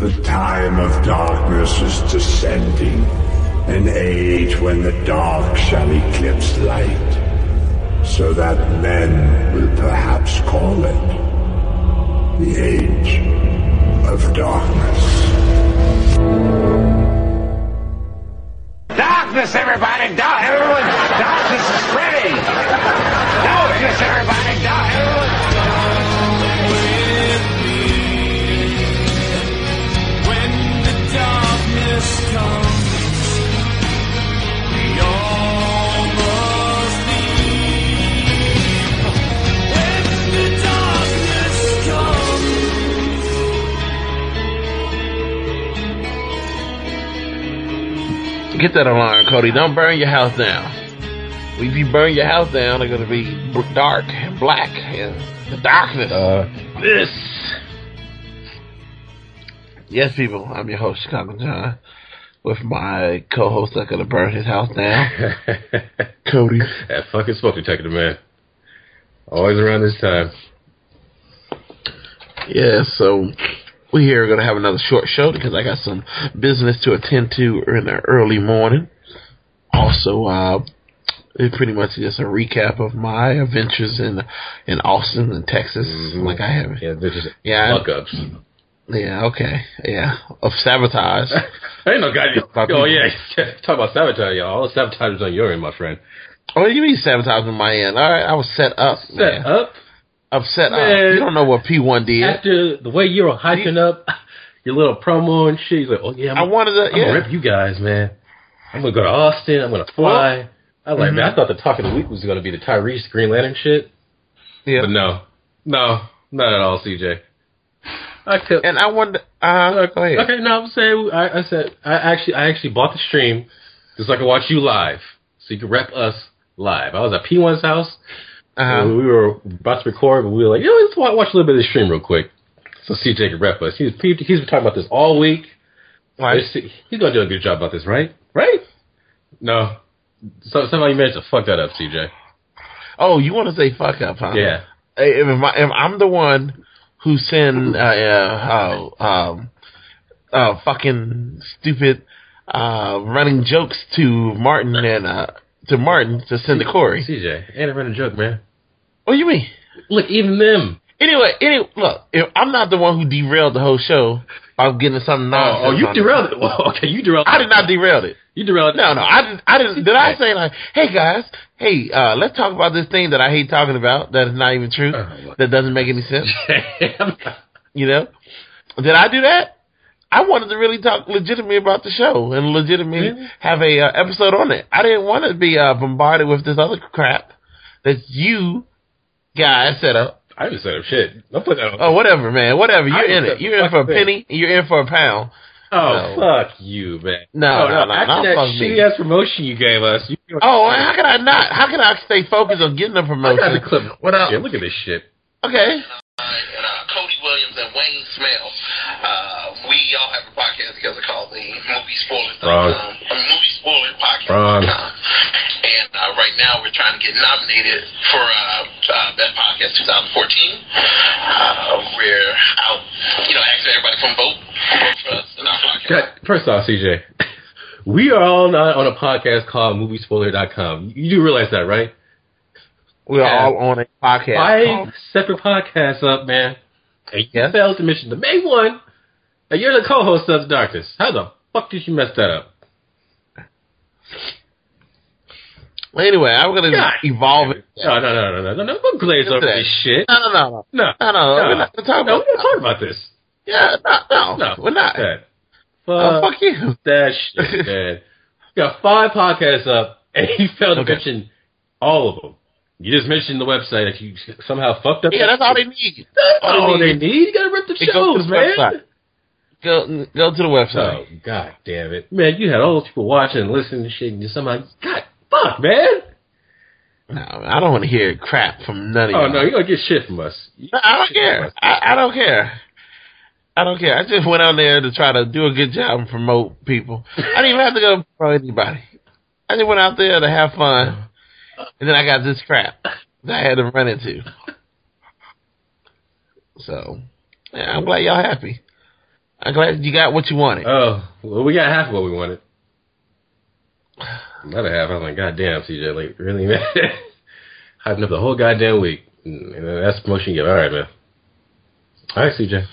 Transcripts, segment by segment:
The time of darkness is descending, an age when the dark shall eclipse light, so that men will perhaps call it the Age of Darkness. Darkness, everybody! Darkness is spreading! Darkness, everybody! When the darkness comes, we all must leave. When the darkness comes. Get that alarm, Cody. Don't burn your house down. If you burn your house down, it's going to be dark and black and the darkness. This. Yes, people. I'm your host, Chicago John, with my co-host that's going to burn his house down, Cody. That fucking smoke detector, man. Always around this time. Yeah, so we here are going to have another short show because I got some business to attend to in the early morning. Also, it's pretty much just a recap of my adventures in Austin and Texas, like I have. Yeah, they're just fuck-ups. Yeah, okay. Yeah, of sabotage. I ain't no guy. Oh, yeah. Talk about sabotage, y'all. All the sabotage is on your end, my friend. Oh, you mean sabotage on my end? All right, I was set up. Set up? I'm set up. You don't know what P1 did. After the way you were hyping up your little promo and shit, he's like, oh, yeah, I'm going to rip you guys, man. I'm going to go to Austin. I'm going to fly. I was like, man, I thought the talk of the week was going to be the Tyrese Green Lantern shit. Yeah. But no, not at all, CJ. And I wonder. Go ahead. Okay, no, I'm saying I actually bought the stream just so I could watch you live, so you could rep us live. I was at P1's house. We were about to record, but we were like, let's watch a little bit of the stream real quick, so CJ could rep us. He's been talking about this all week. Right. He's gonna do a good job about this, right? Right? No. So somehow you managed to fuck that up, CJ. Oh, you want to say fuck up, huh? Yeah. If I'm the one who send fucking stupid running jokes to Martin and to send to Corey. CJ, ain't a running joke, man. What do you mean? Look, even them. Anyway, look, if I'm not the one who derailed the whole show by getting something nonsense. Oh, you derailed it. Well, okay, you derailed it. I did not derail it. You derailed it. No, I didn't. Did I say like, hey guys, let's talk about this thing that I hate talking about that is not even true, that doesn't make any sense? You know? Did I do that? I wanted to really talk legitimately about the show and legitimately have a episode on it. I didn't want to be bombarded with this other crap that you guys set up. I didn't set up shit. Don't put that on. Oh, whatever, man. Whatever. You're in it. You're in for a penny. You're in for a pound. Oh, fuck you, man. No. After that shitty-ass promotion you gave us. How can I not? How can I stay focused on getting the promotion? I got the clip. What else? Look at this shit. Okay. Cody Williams and Wayne Smell. We all have a podcast together called the Movie Spoiler Movie Spoiler Podcast. Wrong. And right now we're trying to get nominated for Best Podcast 2014. We're out, asking everybody to come vote for us in our podcast. First off, CJ, we are all not on a podcast called Moviespoiler.com. You do realize that, right? We're all on a podcast. 5 separate podcasts up, man. And you failed to mention the main one. And you're the co-host of The Darkness. How the fuck did you mess that up? Well, anyway, I'm going to evolve it. No. Don't glaze over this shit. No. We're not going to talk about this. Yeah, no, we're not. Fuck you. That shit, man. You got 5 podcasts up, and you failed to mention all of them. You just mentioned the website that you somehow fucked up. Yeah, that's all they need. That's all they need. You gotta rip the shows, man. Go to the website. Oh, god damn it. Man, you had all those people watching and listening to shit, and you somehow, god fuck, man. No, I don't want to hear crap from none of you. Oh, no, you're gonna get shit from us. I don't care. I don't care. I don't care. I just went out there to try to do a good job and promote people. I didn't even have to go promote anybody. I just went out there to have fun. And then I got this crap that I had to run into. So, yeah, I'm glad y'all happy. I'm glad you got what you wanted. Oh, well, we got half of what we wanted. Another half, I was like, God damn, CJ, like, really, man? Hyping up the whole goddamn week. And that's the promotion you get. All right, man. All right, CJ.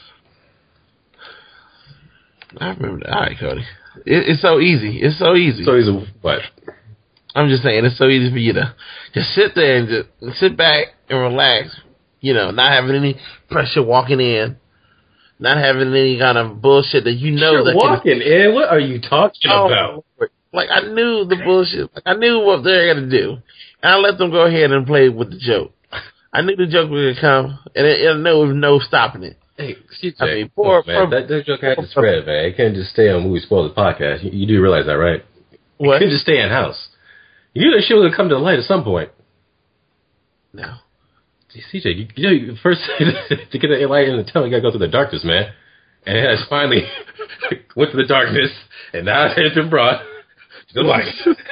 I remember that. All right, Cody. It's so easy. It's so easy. So easy. What? I'm just saying, it's so easy for you to just sit there and just sit back and relax. You know, not having any pressure walking in. Not having any kind of bullshit that you know that walking in? What are you talking about? Like, I knew the bullshit. Like, I knew what they were going to do. And I let them go ahead and play with the joke. I knew the joke was going to come, and there was no stopping it. Hey, CJ, I mean, poor that joke had to spread, man. It can't just stay on Movie Spoilers podcast. You do realize that, right? What? It couldn't just stay in house. You knew that shit was going to come to the light at some point. No. CJ, you know, first to get the light in the tunnel, you got to go through the darkness, man. And it has finally went to the darkness, and now it has been brought to the light.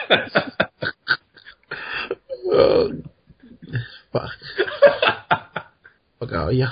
Fuck. Fuck all yeah.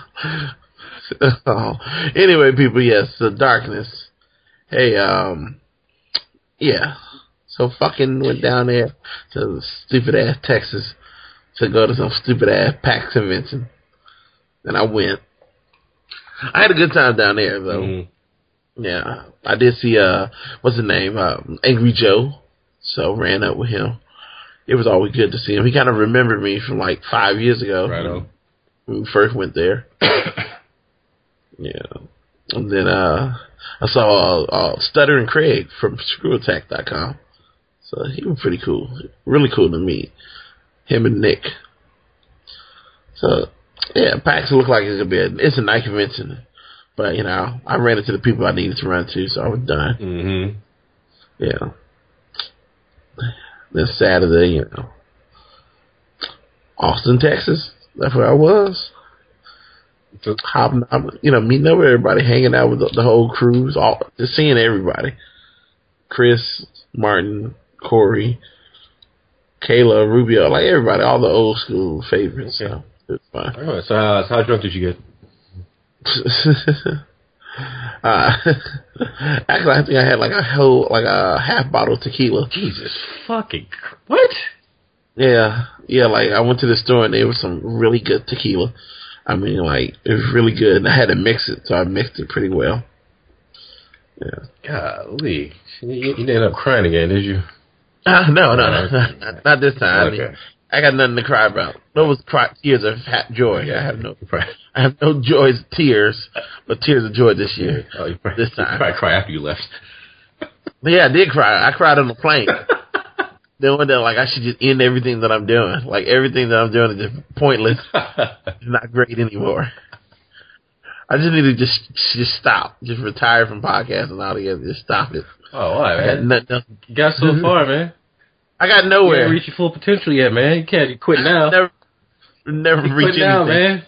Anyway, people, yes, the darkness. Hey, yeah. So fucking went down there to stupid ass Texas to go to some stupid ass PAX convention. And I went. I had a good time down there though. Mm-hmm. Yeah. I did see what's his name? Angry Joe. So ran up with him. It was always good to see him. He kind of remembered me from like 5 years ago. Right on. When we first went there. Yeah. And then I saw Stuttering Craig from ScrewAttack.com. So he was pretty cool. Really cool to meet. Him and Nick. So, yeah, PAX looked like it's going to be it's a night convention. But, you know, I ran into the people I needed to run to, so I was done. Mm-hmm. Yeah. Then Saturday, you know, Austin, Texas. That's where I was. You know, meeting up with everybody, hanging out with the whole cruise, just seeing everybody. Chris, Martin, Corey, Kayla, Rubio, like everybody, all the old school favorites. Okay. So it was fun. All right, so how drunk did you get? Actually, I think I had like a half bottle of tequila. Jesus fucking what? Yeah, like I went to the store and there was some really good tequila. I mean, like it was really good, and I had to mix it, so I mixed it pretty well. Yeah. Golly, you didn't end up crying again, did you? No, not this time. Okay. I mean, I got nothing to cry about. Those tears of joy. I have no tears, but tears of joy this year. Oh, this time. You probably cry after you left. Yeah, I did cry. I cried on the plane. Then one day, like, I should just end everything that I'm doing. Like, everything that I'm doing is just pointless. It's not great anymore. I just need to just stop. Just retire from podcasting altogether. Just stop it. Oh, why, man? You got so far, man. I got nowhere. You haven't reached your full potential yet, man. You can't quit now. Never reach anything. Now, man.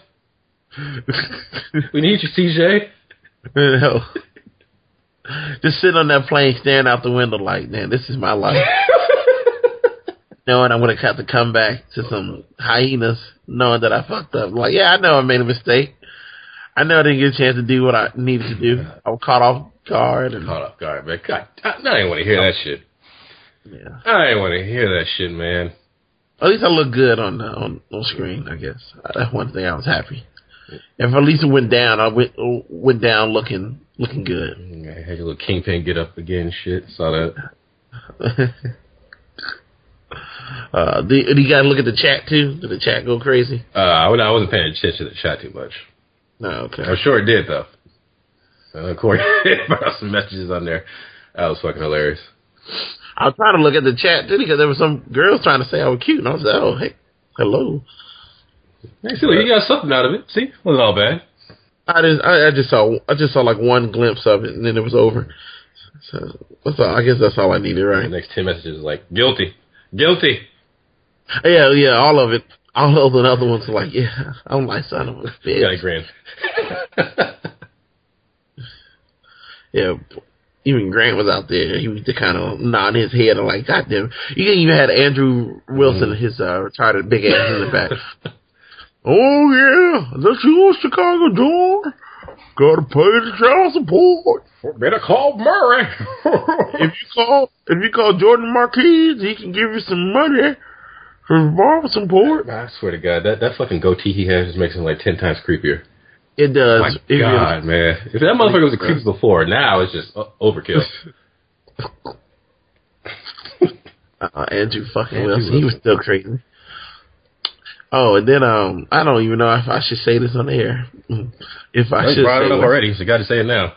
We need you, CJ. No. Just sitting on that plane, staring out the window like, man, this is my life. Knowing I'm going to have to come back to some hyenas, knowing that I fucked up. Like, yeah, I know I made a mistake. I know I didn't get a chance to do what I needed to do. I was caught off guard. Man. God, I didn't want to hear that shit. Yeah. I didn't want to hear that shit, man. At least I look good on screen, I guess. That's one thing I was happy. If at least it went down, I went down looking good. I had your little kingpin get up again, shit. Saw that. Do you gotta look at the chat too? Did the chat go crazy? I wasn't paying attention to the chat too much. No, okay. I'm sure it did though. Corey put out some messages on there. That was fucking hilarious. I was trying to look at the chat too because there were some girls trying to say I was cute, and I was like, "Oh, hey, hello." Hey, see, you got something out of it. See, wasn't all bad. I just saw like one glimpse of it, and then it was over. So that's all. I guess that's all I needed, right? The next 10 messages like guilty. Yeah, all of it. All of the other ones are like, yeah, I'm like son of a bitch. You got a grin. Yeah, even Grant was out there. He was kind of nodding his head and like, goddamn. You even had Andrew Wilson, his retarded big ass in the back. Oh yeah, that's your Chicago door. Gotta pay the child support. Better call Murray. If you call Jordan Marquez, he can give you some money for child support. I swear to God, that fucking goatee he has just makes him like 10 times creepier. It does. My God, man. If that motherfucker was a creep before, now it's just overkill. Andrew fucking Wilson. He was still crazy. Oh, and then I don't even know if I should say this on the air. If I should brought say it up it already, so you got to say it now.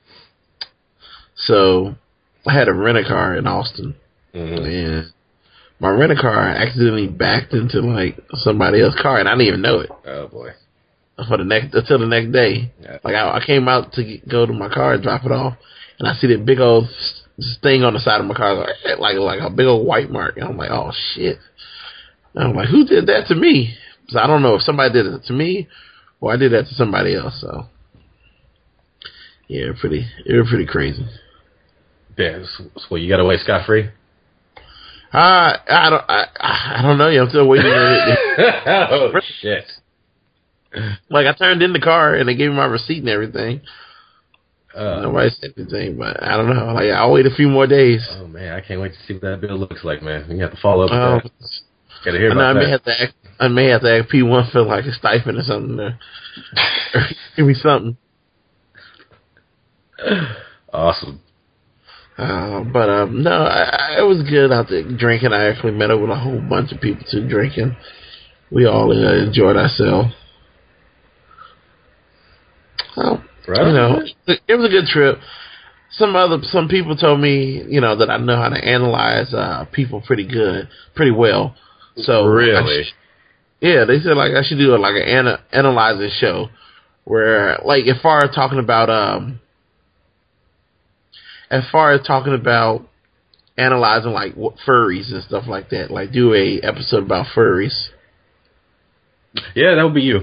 So I had a rent-a-car in Austin, and my rent-a-car accidentally backed into like somebody else's car, and I didn't even know it. Oh boy! Until the next day. Yeah. Like I came out to go to my car and drop it off, and I see that big old thing on the side of my car, like a big old white mark, and I'm like, oh shit! And I'm like, who did that to me? So I don't know if somebody did it to me or I did that to somebody else. So yeah, it was pretty crazy. Yeah, so you got away scot-free? I don't know. I'm still waiting. Oh shit! Like I turned in the car and they gave me my receipt and everything. Nobody said anything, but I don't know. Like I'll wait a few more days. Oh man, I can't wait to see what that bill looks like, man. You have to follow up with that. Gotta hear about that. I may have to ask P1 for like a stipend or something. Or give me something. Awesome. But no, it was good out there drinking. I actually met up with a whole bunch of people too drinking. We all enjoyed ourselves. So, right. It was a good trip. Some people told me, that I know how to analyze people pretty well. So really, they said like I should do an analyzing show where, like, as far as talking about analyzing like what furries and stuff like that, like do a episode about furries. Yeah, that would be you.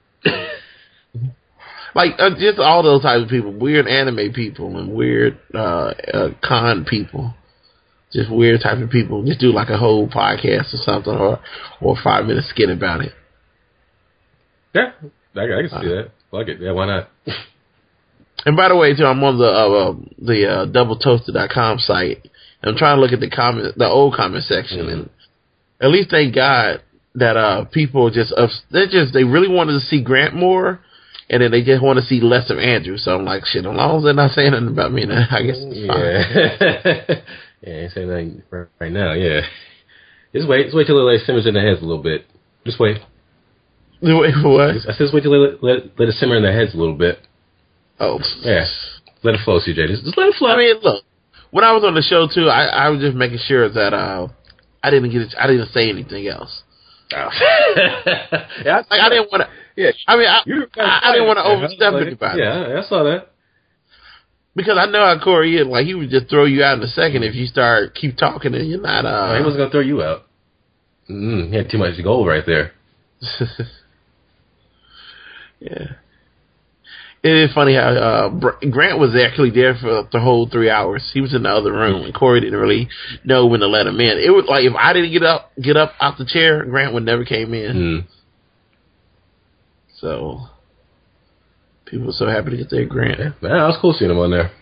Like just all those types of people, weird anime people and weird con people. Just weird type of people. Just do like a whole podcast or something, or a 5-minute skit about it. Yeah, I can see that. Fuck it. Yeah, why not? And by the way, too, I'm on the doubletoasted.com site. And I'm trying to look at the old comment section, and at least thank God that people they really wanted to see Grant more, and then they just want to see less of Andrew. So I'm like, shit, as long as they're not saying anything about me, then I guess it's fine. Yeah, ain't saying nothing right now, yeah. Just wait till it simmers in the heads a little bit. Just wait. Wait for what? I said just wait till let it simmer in the heads a little bit. Oh. Yeah. Let it flow, CJ. Just let it flow. I mean, look, when I was on the show, too, I was just making sure that I didn't say anything else. Oh. Yeah, I didn't want to. Yeah. I mean, I didn't want to overstep anybody. Yeah, I saw that. Because I know how Corey is. Like, he would just throw you out in a second if you keep talking and you're not. He wasn't gonna throw you out. He had too much gold right there. Yeah. It is funny how Grant was actually there for the whole 3 hours. He was in the other room, and Corey didn't really know when to let him in. It was like if I didn't get up out the chair, Grant would never came in. So people were so happy to get their Grant. Yeah, man, that was cool seeing him on there.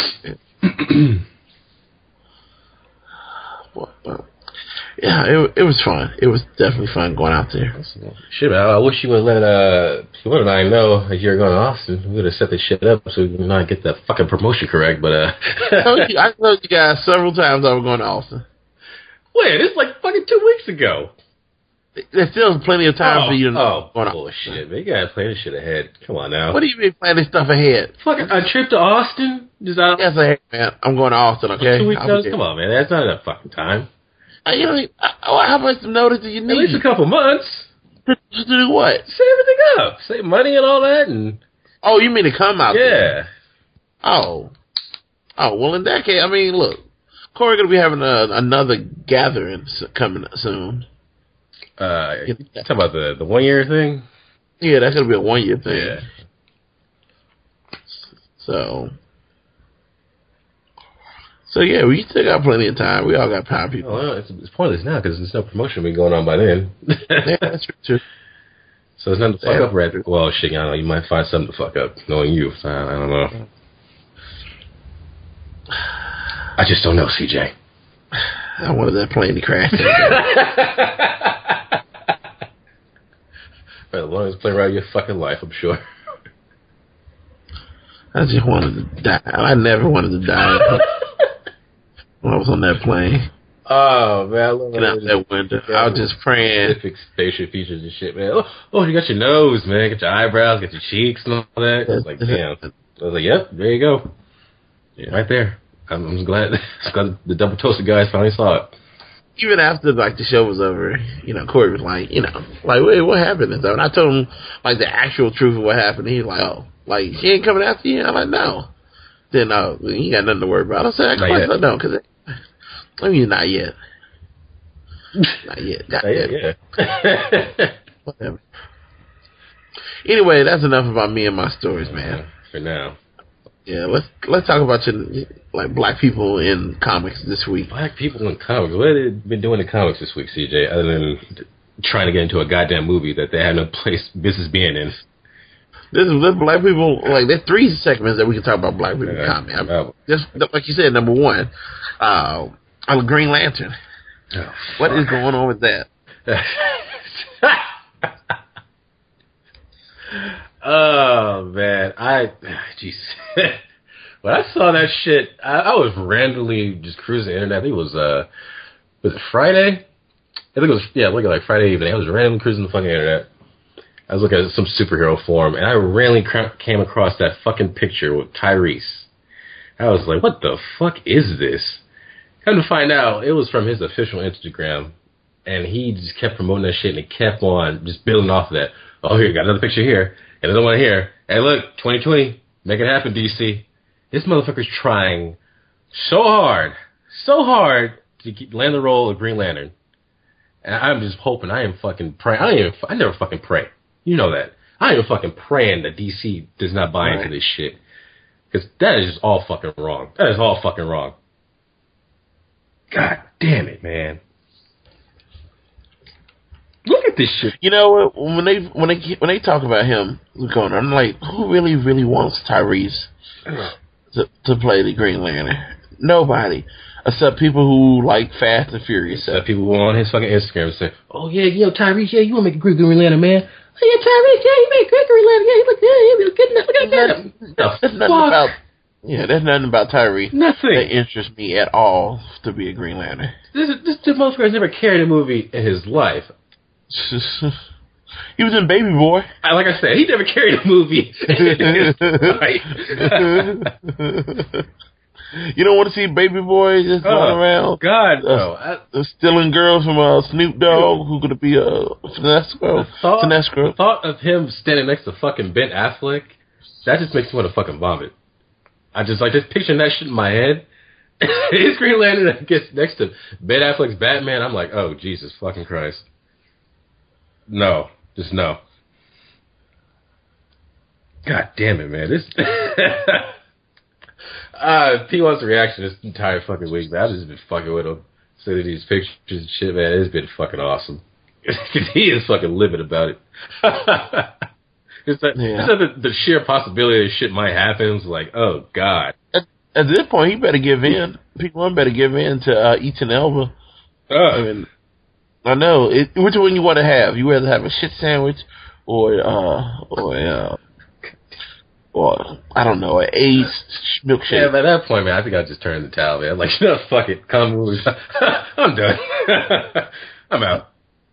Yeah, it was fun. It was definitely fun going out there. Shit, man, I wish you would let P1 and I know that you're going to Austin. We would have set this shit up so we could not get the fucking promotion correct. But I told you guys several times I was going to Austin. Wait, it's like fucking 2 weeks ago. There's still plenty of time for you to know. Oh, bullshit, man. You gotta plan this shit ahead. Come on now. What do you mean planning stuff ahead? Fucking a trip to Austin? Yes, hey, man. I'm going to Austin, okay? 2 weeks notice? Come on, man. That's not enough fucking time. How much notice do you need? At least a couple months. To do what? Set everything up. Save money and all that. And oh, you mean to come out there? Yeah. Oh, well, in that case, I mean, look. Corey going to be having another gathering coming soon. You talking about the 1 year thing? Yeah, that's going to be a 1 year thing. Yeah. So yeah, we still got plenty of time. We all got time, people. Well, it's pointless now because there's no promotion been going on by then. Yeah, that's true. So there's nothing to fuck up, Red. Well, shit, I don't know. You might find something to fuck up, knowing you. So I don't know. I just don't know, CJ. I wanted that plane to crash. As long as play around your fucking life, I'm sure. I just wanted to die. I never wanted to die when I was on that plane. Oh, man. I love Get out that window. I was just praying. Specific facial features and shit, man. Oh, you got your nose, man. Got your eyebrows, got your cheeks and all that. I was like, damn. I was like, yep, there you go. Yeah. Right there. I'm glad the double toasted guys finally saw it. Even after like the show was over, Corey was like, wait, what happened? And so, and I told him like the actual truth of what happened. He's like, oh, like she ain't coming after you. I'm like, no. Then you got nothing to worry about. I said, no, because I mean, not yet. Not yet. Not yet. Yeah. Whatever. Anyway, that's enough about me and my stories, man. For now. Yeah, let's talk about like black people in comics this week. Black people in comics. What have they been doing in comics this week, CJ? Other than trying to get into a goddamn movie that they have no business being in. This black people, like there's 3 segments that we can talk about black people in comics. Just like you said, number 1, Green Lantern. Oh, what is going on with that? Oh man, jeez. When I saw that shit, I was randomly just cruising the internet. I think it was it Friday? I think it was looking like Friday evening. I was randomly cruising the fucking internet. I was looking at some superhero forum, and I randomly came across that fucking picture with Tyrese. I was like, what the fuck is this? Come to find out, it was from his official Instagram, and he just kept promoting that shit, and it kept on just building off of that. Oh, here, got another picture here. And another one here. Hey, look, 2020. Make it happen, DC. This motherfucker's trying so hard to land the role of Green Lantern. And I'm just hoping, I am fucking praying. I never fucking pray. You know that. I am fucking praying that DC does not buy into this shit. Because that is just all fucking wrong. That is all fucking wrong. God damn it, man. Look at this shit. You know, when they talk about him, I'm like, who really wants Tyrese to play the Green Lantern? Nobody, except people who like Fast and Furious. Except people who are on his fucking Instagram and say, "Oh yeah, Tyrese, you want to make a great Green Lantern, man? Oh yeah, Tyrese, you make a great Green Lantern. Yeah, he look good. Look at that. There's nothing about Tyrese nothing that interests me at all to be a Green Lantern. This motherfucker has never carried a movie in his life." He was in Baby Boy. Like I said, he never carried a movie in his life. You don't want to see Baby Boy just going around? God, no. Stealing girls from Snoop Dogg, who's going to be Sinestro. The thought of him standing next to fucking Ben Affleck, that just makes me want to fucking vomit. I just picturing that shit in my head. His Green Lantern that gets next to Ben Affleck's Batman, I'm like, oh, Jesus fucking Christ. No. Just no. God damn it, man. This P1's reaction this entire fucking week, man. I've just been fucking with him. Sending these pictures and shit, man. It's been fucking awesome. He is fucking livid about it. It's the sheer possibility that shit might happen. It's like, oh, God. At this point, he better give in. P1 better give in to Ethan Elba. I mean, I know. Which one you want to have? You rather have a shit sandwich or I don't know, an AIDS milkshake? Yeah, by that point, man, I think I'll just turn the towel, man. Like, you know, fuck it. Come movies. I'm done. I'm out.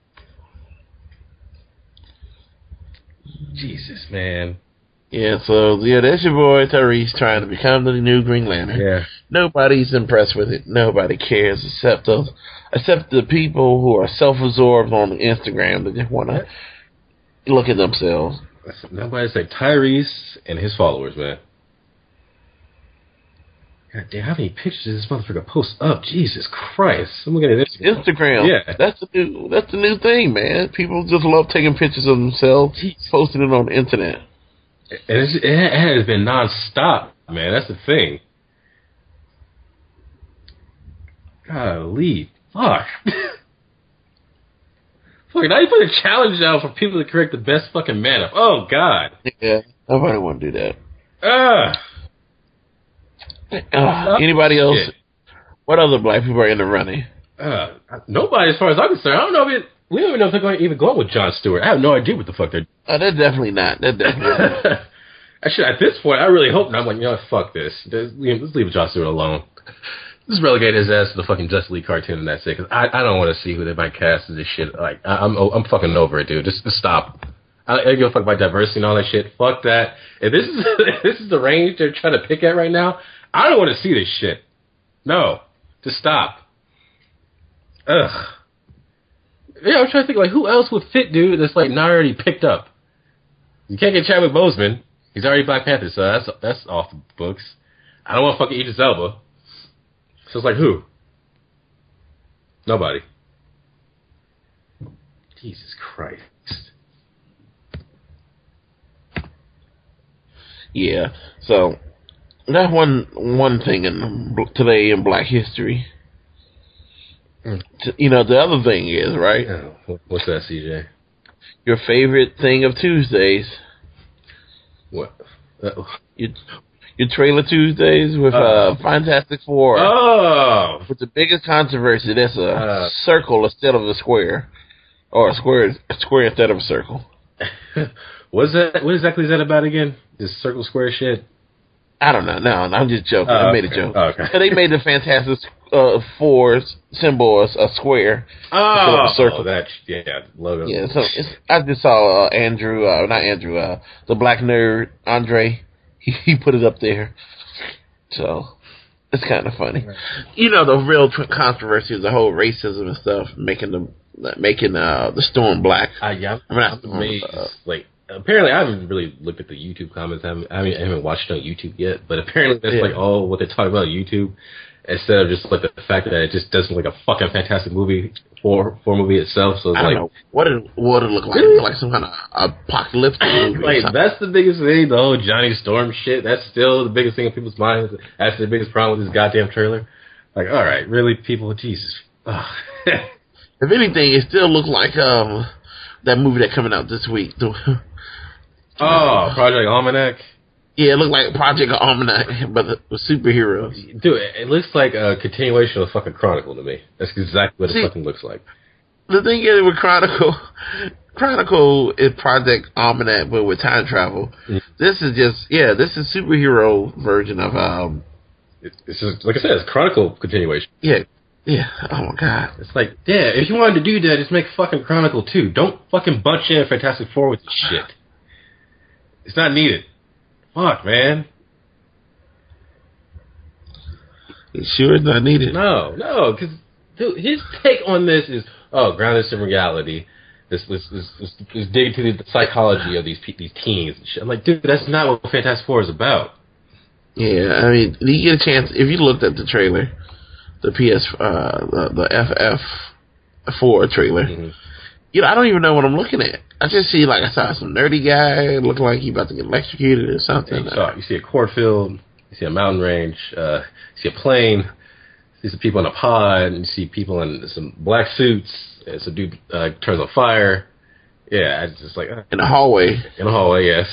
Jesus, man. Yeah, so, that's your boy Tyrese trying to become the new Green Lantern. Yeah. Nobody's impressed with it. Nobody cares except the people who are self-absorbed on Instagram that just want to look at themselves. Nobody's like Tyrese and his followers, man. God damn, how many pictures does this motherfucker post up? Jesus Christ. I'm looking at Instagram. Yeah. That's the new thing, man. People just love taking pictures of themselves, posting it on the internet. It has been non-stop, man. That's the thing. Golly. Fuck. Fuck, now you put a challenge out for people to correct the best fucking man up. Oh, God. Yeah, nobody want to do that. Anybody else? Shit. What other black people are in the running? Nobody, as far as I'm concerned. I don't know if we don't even know if they're going to even go with Jon Stewart. I have no idea what the fuck they're doing. They're definitely not. They're definitely not. Actually, at this point, I really hope not. I'm like, you know what, fuck this. Let's leave Jon Stewart alone. Just relegate his ass to the fucking Justice League cartoon and that's it. Because I don't want to see who they might cast as this shit. Like, I'm fucking over it, dude. Just stop. I don't give a fuck about diversity and all that shit. Fuck that. If this is if this is the range they're trying to pick at right now, I don't want to see this shit. No. Just stop. Ugh. Yeah, I'm trying to think, like, who else would fit, dude, that's, like, not already picked up? You can't get Chadwick Boseman. He's already Black Panther, so that's off the books. I don't want fucking Idris Elba. So it's like, who? Nobody. Jesus Christ. Yeah, so that's one thing today in Black history. You know, the other thing is, right? Oh, what's that, CJ? Your favorite thing of Tuesdays. What? Your Trailer Tuesdays with Fantastic Four. Oh! With the biggest controversy, that's a circle instead of a square. Or a square instead of a circle. What exactly is that about again? This circle square shit? I don't know. No, I'm just joking. I made a joke. Oh, okay. So they made the Fantastic Four symbol a square. Oh, a circle. That logo. Yeah, so I just saw the black nerd, Andre. He put it up there. So it's kind of funny. Right. You know, the real controversy is the whole racism and stuff, making the storm black. I'm amazed. Like, apparently, I haven't really looked at the YouTube comments. I haven't watched it on YouTube yet. But apparently, that's like all what they're talking about on YouTube, instead of just like the fact that it just doesn't look like a fucking fantastic movie for movie itself. So it's I don't know what it look like. Really? Like some kind of apocalyptic movie. Like, that's the biggest thing. The whole Johnny Storm shit. That's still the biggest thing in people's minds. That's the biggest problem with this goddamn trailer. Like, all right, really, people? Jesus. If anything, it still looks like that movie that's coming out this week. Project Almanac? Yeah, it looked like Project Almanac, but with superheroes. Dude, it looks like a continuation of fucking Chronicle to me. That's exactly what it fucking looks like. The thing is with Chronicle is Project Almanac, but with time travel. Mm. This is superhero version of This is, like I said, it's Chronicle continuation. Yeah. Yeah. Oh my God. It's like, yeah, if you wanted to do that, just make fucking Chronicle 2. Don't fucking bunch in Fantastic Four with this shit. It's not needed. Fuck, man. It sure is not needed. No, because his take on this is, grounded in reality. This dig into the psychology of these teens and shit. I'm like, dude, that's not what Fantastic Four is about. Yeah, I mean, you get a chance if you looked at the trailer, the the FF4 trailer. Mm-hmm. You know, I don't even know what I'm looking at. I just see, like, I saw some nerdy guy looking like he about to get electrocuted or something. You see a cornfield, you see a mountain range, you see a plane, you see some people in a pod, and you see people in some black suits, and some dude turns on fire. Yeah, it's just like... in a hallway. In a hallway, yes.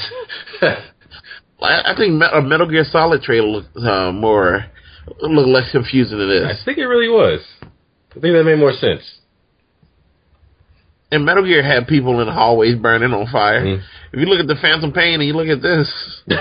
I think a Metal Gear Solid trailer looked less confusing than this. I think it really was. I think that made more sense. And Metal Gear had people in the hallways burning on fire. Mm. If you look at the Phantom Pain and you look at this...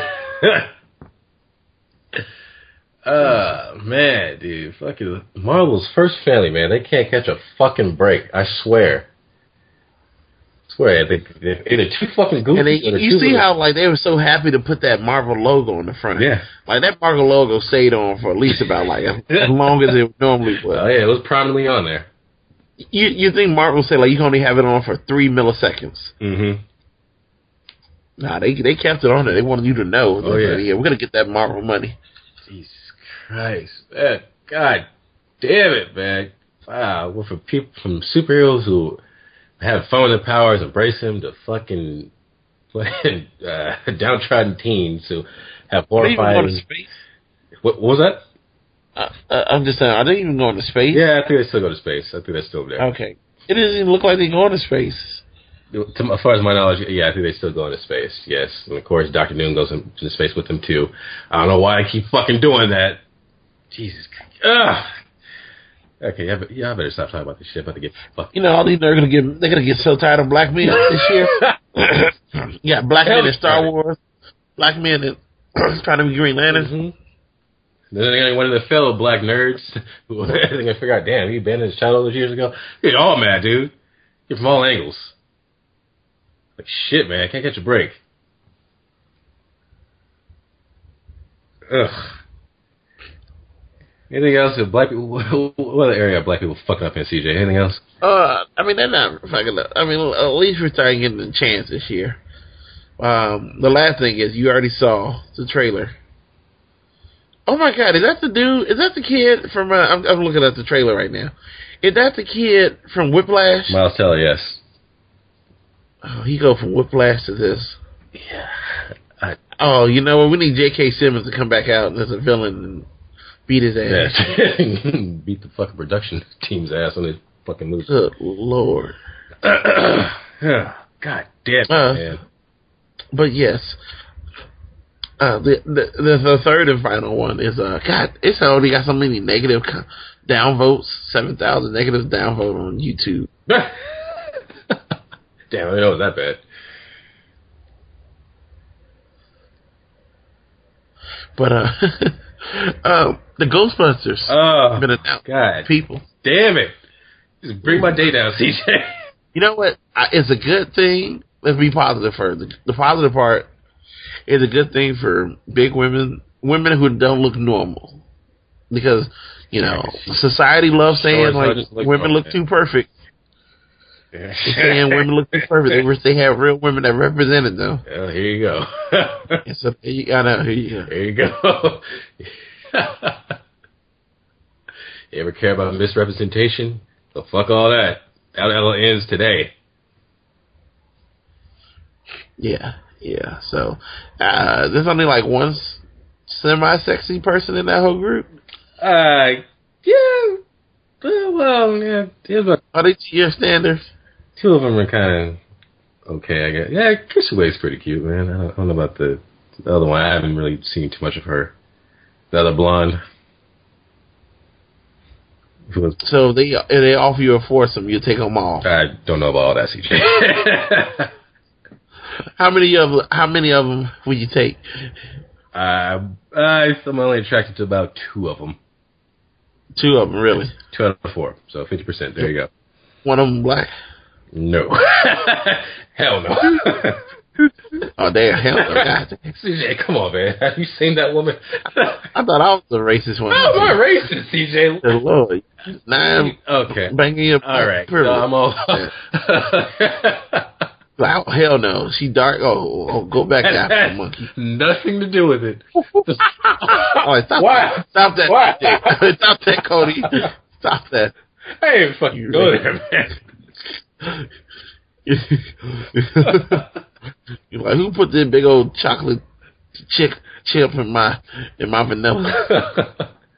man, dude. Fucking Marvel's first family, man. They can't catch a fucking break. I swear. They're either too fucking goofy. And you see how, like, they were so happy to put that Marvel logo on the front. Yeah. Like, that Marvel logo stayed on for at least about, like, as long as it normally was. Oh, yeah, it was prominently on there. You think Marvel said, like, you can only have it on for 3 milliseconds. Mm-hmm. Nah, they kept it on there. They wanted you to know. Oh, yeah. Yeah, we're going to get that Marvel money. Jesus Christ. Man, God damn it, man. Wow. We're from people, from superheroes who have fun with their powers, embrace them, to fucking downtrodden teens who have horrifying... Are they even going to space? What was that? I'm just saying, are they even going to space? Yeah, I think they still go to space. I think they're still there. Okay. It doesn't even look like they're going to space. As far as my knowledge, yeah, I think they still go into space. Yes, and of course, Dr. Doom goes into space with them too. I don't know why I keep fucking doing that. Jesus. Ugh. Okay, yeah, I better stop talking about this shit. I'm about to get fucked. You know, all these they're gonna get so tired of black men this year. Yeah, black men in Star Wars, black men in trying to be Green Lanterns. Mm-hmm. Then again, one of the fellow black nerds who I think I figured out, damn, he abandoned his child all those years ago. You're all mad, dude. You're from all angles. Like, shit, man, I can't catch a break. Ugh. Anything else that black people, what other area of black people fucking up in, CJ? Anything else? I mean, they're not fucking up. I mean, at least we're starting getting a chance this year. The last thing is, you already saw the trailer. Oh my God, is that the dude? Is that the kid from, I'm looking at the trailer right now. Is that the kid from Whiplash? Miles Teller, yes. Oh, he go from Whiplash to this. Yeah. Oh, you know what? We need J.K. Simmons to come back out as a villain and beat his ass. Yes. Beat the fucking production team's ass on his fucking movie. Good Lord. God damn it, man. But yes. The third and final one is, God, it's already got so many negative downvotes, 7,000 negative downvote on YouTube. Damn, I didn't know it was that bad. But, the Ghostbusters have been announced. God. People. Damn it. Just bring my day down, CJ. You know what? It's a good thing. Let's be positive first. The positive part is a good thing for big women who don't look normal. Because, you know, society loves saying, like, women look too perfect. Yeah. Saying women look too perfect. They wish they had real women that represented them. Well, here you go. And so here you go. Here you go. You ever care about misrepresentation? So fuck all that. That ends today. Yeah. So, there's only like one semi-sexy person in that whole group? Yeah. Well, yeah. Are they to your standards? Two of them are kind of okay, I guess. Yeah, Kristen Wiig's pretty cute, man. I don't know about the other one. I haven't really seen too much of her. The other blonde. So they offer you a foursome, you take them all. I don't know about all that, CJ. How many of them would you take? I'm only attracted to about 2 of them. 2 of them, really? 2 out of 4, so 50%. There you go. One of them black? No. Hell no. Oh, damn, hell no. God. CJ, come on, man. Have you seen that woman? I thought I was the racist one. I'm not racist, CJ. Good Lord. Nah, okay. Banging your all right. privilege. No, I'm all... Oh, hell no. She dark. Oh, go back after monkey. Nothing to do with it. Just... Oh, stop Why? that. Stop that. Why? Stop that, Cody. Stop that. I ain't fucking go there, man. You're like, who put this big old chocolate chip in my vanilla?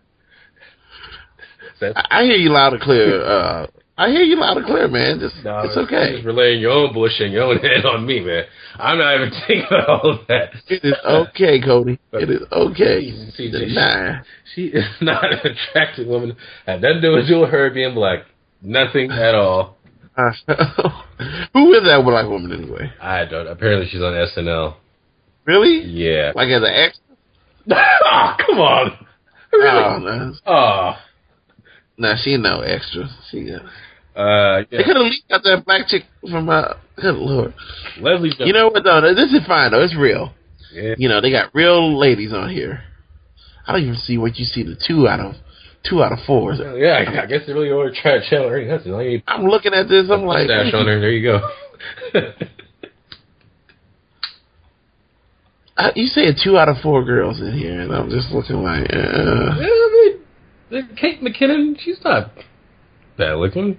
I hear you loud and clear. I hear you loud and clear, man. It's okay. You're just relaying your own bullshit and your own head on me, man. I'm not even thinking about all of that. It is okay, Cody. It is okay. CJ, she is not an attractive woman. Had nothing to do with her being black. Nothing at all. Who is that black woman anyway? I don't. Apparently she's on SNL. Really? Yeah. Like as an extra? Oh, come on. Really? Oh, no. Oh. Nah, she no extra. She yeah. They could have leaked out that black chick from good Lord. Leslie Jones. You know what though? This is fine though. It's real. Yeah. You know, they got real ladies on here. I don't even see what you see the 2 out of 4. Yeah, I guess they really are trying to channel her. I'm looking at this, I'm like dash on her, there you go. You say 2 out of 4 girls in here, and I'm just looking like, Kate McKinnon, she's not bad looking.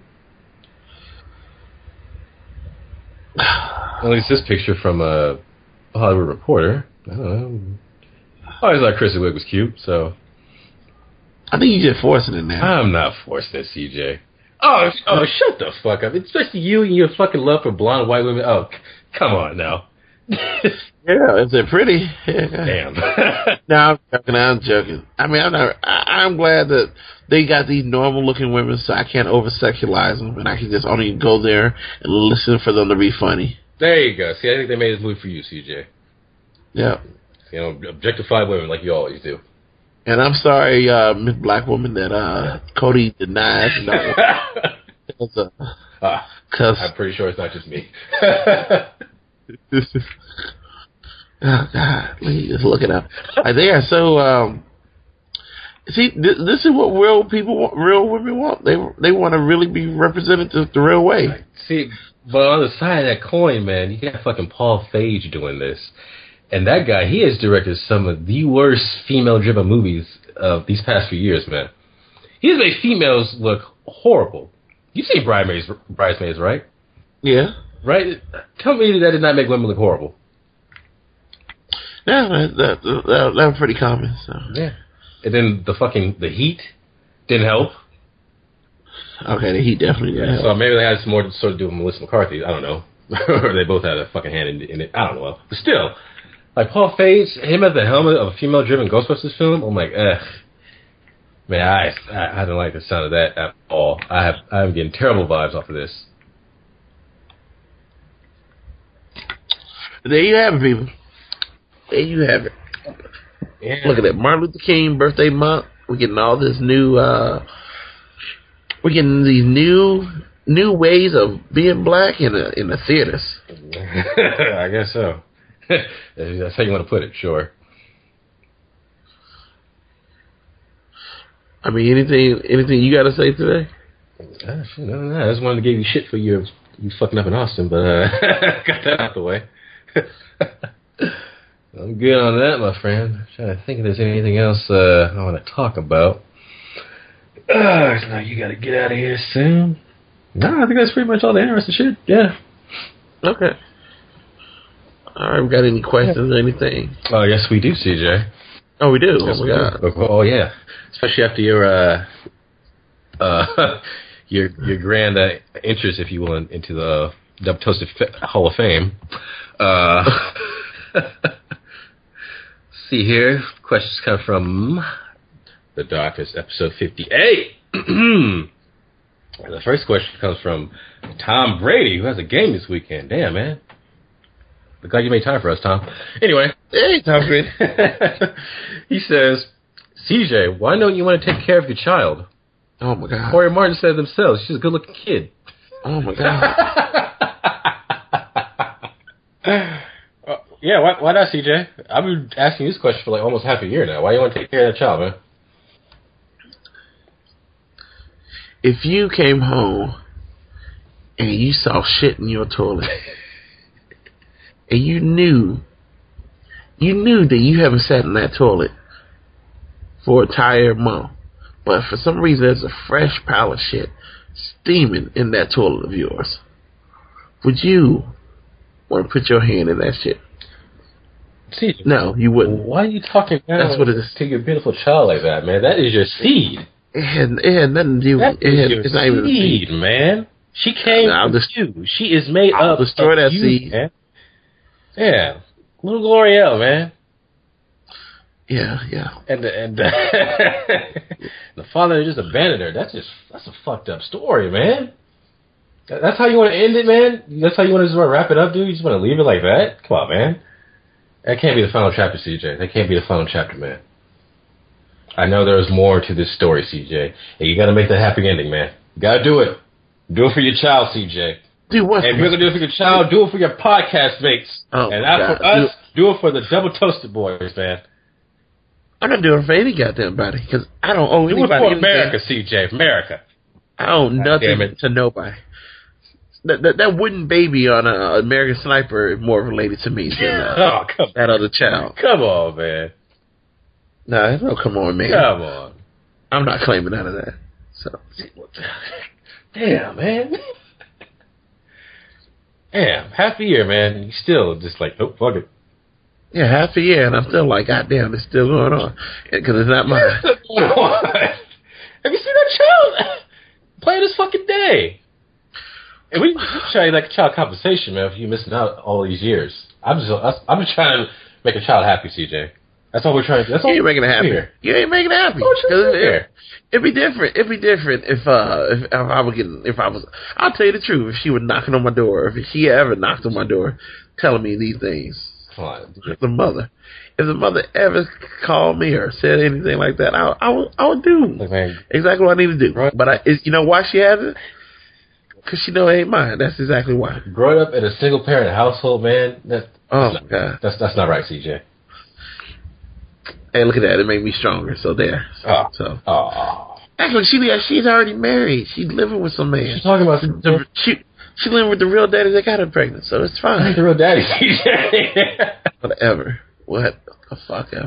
At least this picture from a Hollywood Reporter. I don't know. I always thought Kristen Wiig was cute, so. I think you're just forcing it now. I'm not forcing it, CJ. Oh, shut the fuck up. Especially you and your fucking love for blonde white women. Oh, come on now. Yeah, if they're pretty. Damn. No, I'm joking. I mean, I'm glad that they got these normal looking women, so I can't over sexualize them, and I can just only go there and listen for them to be funny. There you go. See, I think they made this movie for you, CJ. Yeah. You know, objectify women like you always do. And I'm sorry, Miss Black Woman, that Cody denies. Cause I'm pretty sure it's not just me. Oh God, let me just look it up. They are so. See, this is what real people want. Real women want. They want to really be represented the real way. See, but on the side of that coin, man, you got fucking Paul Feig doing this. And that guy, he has directed some of the worst female-driven movies of these past few years, man. He's made females look horrible. You've seen Bridesmaids, right? Yeah. Right? Tell me that did not make women look horrible. Yeah, that was pretty common. So. Yeah. And then the Heat didn't help. Okay, the Heat definitely didn't help. So maybe they had some more to sort of do with Melissa McCarthy. I don't know. Or they both had a fucking hand in it. I don't know. But still. Like Paul Feig, him at the helmet of a female-driven Ghostbusters film, I'm like, man, I don't like the sound of that at all. I'm getting terrible vibes off of this. There you have it, people. There you have it. Yeah. Look at that, Martin Luther King birthday month. We're getting all this new. We're getting these new ways of being black in the theaters. I guess so. That's how you want to put it, sure. I mean, anything you got to say today? No. I just wanted to give you shit for you fucking up in Austin, but got that out the way. I'm good on that, my friend. I'm trying to think if there's anything else I want to talk about. No, you got to get out of here soon. No, I think that's pretty much all the interesting shit. Yeah. Okay. All right, we got any questions or anything? Oh, yes, we do, CJ. Oh, we do? Yes, oh, my God. Oh, yeah. Especially after your your grand interest, if you will, into the Double Toasted Hall of Fame. See here. Questions come from The Darkest, episode 58. The first question comes from Tom Brady, who has a game this weekend. Damn, man. Glad you made time for us, Tom. Anyway. Hey, Tom Brady. He says, CJ, why don't you want to take care of your child? Oh, my God. Corey Martin said themselves, she's a good-looking kid. Oh, my God. Yeah, why not, CJ? I've been asking you this question for like almost half a year now. Why do you want to take care of that child, man? If you came home and you saw shit in your toilet, and you knew that you haven't sat in that toilet for an entire month, but for some reason there's a fresh pile of shit steaming in that toilet of yours, would you want to put your hand in that shit? See, no, you wouldn't. Why are you talking down That's what it is. to your beautiful child like that, man? That is your seed. It had nothing to do with it. It's not even a seed, man. She came from you. She is made I'll up destroy of that you, seed. Man. Yeah. Little L'Oreal, man. Yeah. And the father just abandoned her. That's a fucked up story, man. That's how you want to end it, man? That's how you want to just wrap it up, dude? You just want to leave it like that? Come on, man. That can't be the final chapter, CJ. That can't be the final chapter, man. I know there's more to this story, CJ. And you got to make that happy ending, man. You got to do it. Do it for your child, CJ. Do what? And if you're going to do it for your child, do it for your podcast mates. Oh, and not for us, do it for the Double Toasted Boys, man. I'm not doing it for any goddamn body, because I don't owe anybody Do it for anything. America, CJ. America. I owe nothing to nobody. That wooden baby on American Sniper is more related to me than that other child. Come on, man. No, come on, man. Come on. I'm not claiming none of that. So, damn, man. Damn, half a year, man. You still just like, oh, fuck it. Yeah, half a year, and I'm still like, goddamn, it's still going on because it's not mine. Have you seen that child playing this fucking day. And we try like a child compensation, man, for you missing out all these years. I'm just trying to make a child happy, CJ. That's all we're trying to do. That's all you ain't making it happy. Here. You ain't making it happy. It'd be different. It'd be different if I was. I'll tell you the truth. If she was knocking on my door, if she ever knocked on my door, telling me these things. Come on, if the mother ever called me or said anything like that, I would do exactly what I need to do. Right. But you know why she has it? Because she know it ain't mine. That's exactly why. Growing up in a single parent household, man. God, that's not right, CJ. Hey, look at that. It made me stronger. So there. Actually, she's already married. She's living with some man. She's talking about she living with the real daddy that got her pregnant. So it's fine. I ain't the real daddy, CJ. Whatever. What the fuck ever.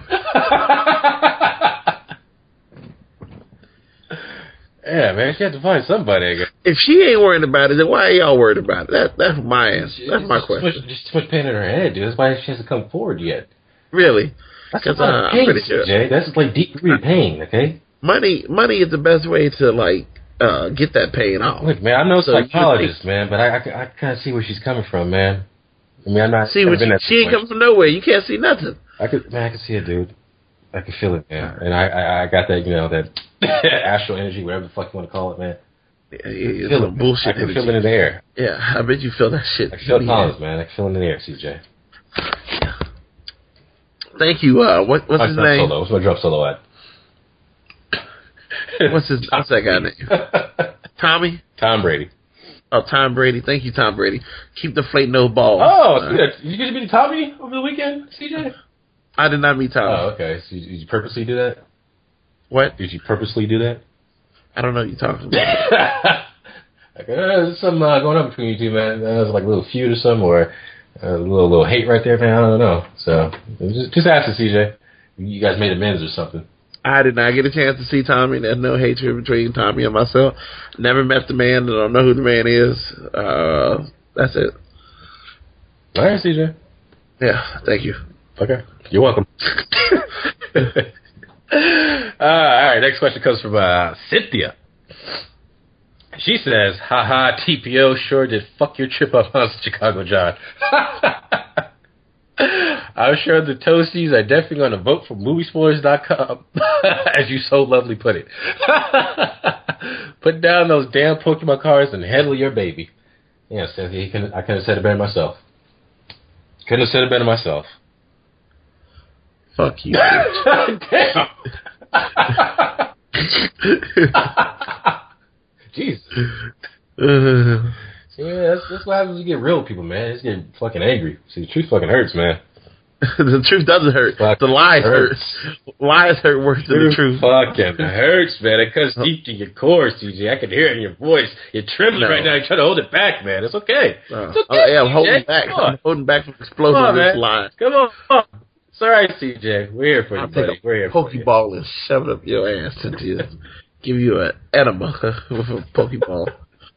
Yeah, man. She had to find somebody, I guess. If she ain't worried about it, then why are y'all worried about it? That's my answer. That's my question. Just too much pain in her head, dude. That's why she hasn't come forward yet. Really? That's I'm pretty sure. Jay. That's like deep-rooted pain, okay? Money is the best way to, like, get that pain off. Look, man, I'm no psychologist, man, but I kind of see where she's coming from, man. I mean, I'm not... She ain't coming from nowhere. You can't see nothing. I can see it, dude. I can feel it, man. And I got that, that astral energy, whatever the fuck you want to call it, man. It's some bullshit. I can feel it in the air. Yeah, I bet you feel that shit. I can feel it, man. I can feel it in the air, CJ. Thank you. What's his name? Solo. What's my drop solo at? What's that guy name? Tommy? Tom Brady. Oh, Tom Brady. Thank you, Tom Brady. Keep deflating those balls. Oh, did you get to meet Tommy over the weekend, CJ? I did not meet Tommy. Oh, okay. So did you purposely do that? What? Did you purposely do that? I don't know what you're talking about. There's something going on between you two, man. There's like a little feud or something, or a little hate right there, man. I don't know. So just ask the CJ. You guys made amends or something. I did not get a chance to see Tommy. There's no hatred between Tommy and myself. Never met the man. I don't know who the man is. That's it. All right, CJ. Yeah, thank you. Okay. You're welcome. All right, next question comes from Cynthia. She says, haha, TPO sure did fuck your trip up on Chicago, John. I'm sure the Toasties are definitely going to vote for moviespoilers.com, as you so lovely put it. Put down those damn Pokemon cards and handle your baby. Yeah, Cynthia, I couldn't have said it better myself. Couldn't have said it better myself. Fuck you. Damn. Jesus. Yeah, that's what happens when you get real people, man. It's getting fucking angry. See, the truth fucking hurts, man. The truth doesn't hurt. The lies hurt. Lies hurt worse than the truth. Fucking hurts, man. It cuts deep to your core, CJ. I can hear it in your voice. You're trembling right now. You're trying to hold it back, man. It's okay. It's okay. Yeah, I'm holding back. I'm holding back from exploding this lie. Come on. It's all right, CJ. We're here for you, buddy. We're here for you. Pokeball and shove it up your ass Cynthia. Give you an enema with a Pokeball.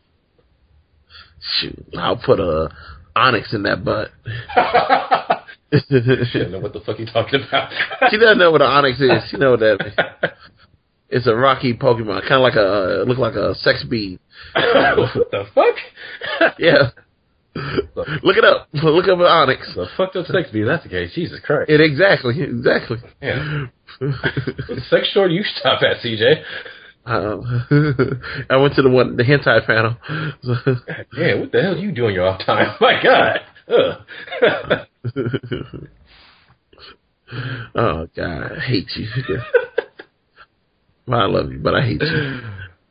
Shoot, I'll put a Onyx in that butt. She doesn't know what the fuck you're talking about. She doesn't know what an Onyx is. She knows what that means. It's a rocky Pokemon, kind of like look like a sex bead. What the fuck? Yeah. Look it up. Look up an Onyx. The fucked up sex bead. That's the case. Jesus Christ. Exactly. Yeah. What sex store do you stop at, CJ? I went to the hentai panel. God damn, what the hell do you do in your off time? My God. Oh God, I hate you. Well, I love you, but I hate you.